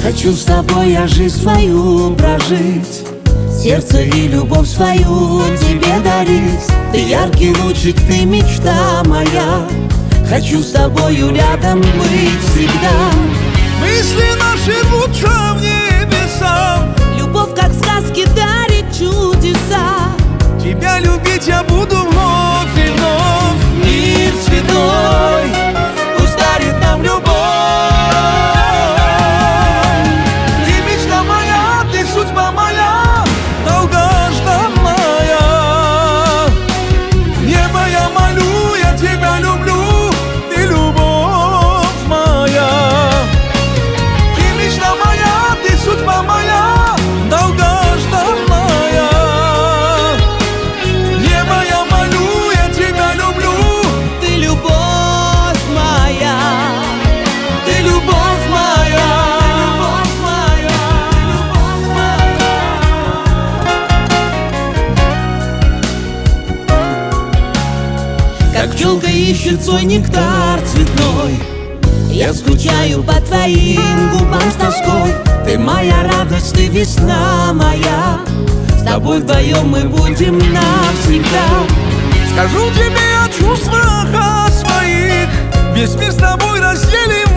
Хочу с тобой я жизнь свою прожить, сердце и любовь свою тебе дарить. Ты яркий лучик, ты мечта моя. Хочу с тобою рядом быть всегда. Мысли наши рвутся в небеса. Любовь, как в сказке, дарит чудеса. Тебя любить я буду вновь и вновь. Мир цветной пусть дарит нам любовь. Ты мечта моя, ты судьба моя, долгожданная. Небо я молю, я тебя люблю, ты любовь моя. Ты мечта моя, ты судьба моя, долгожданная. Небо я молю, я тебя люблю, Ты любовь моя, ты любовь моя, любовь моя, любовь моя. Как пчелка ищет свой нектар цветной, я скучаю по твоим губам с тоской. Ты моя радость, ты весна моя. С тобой вдвоем мы будем навсегда. скажу тебе о чувствах о своих. Весь мир с тобой разделим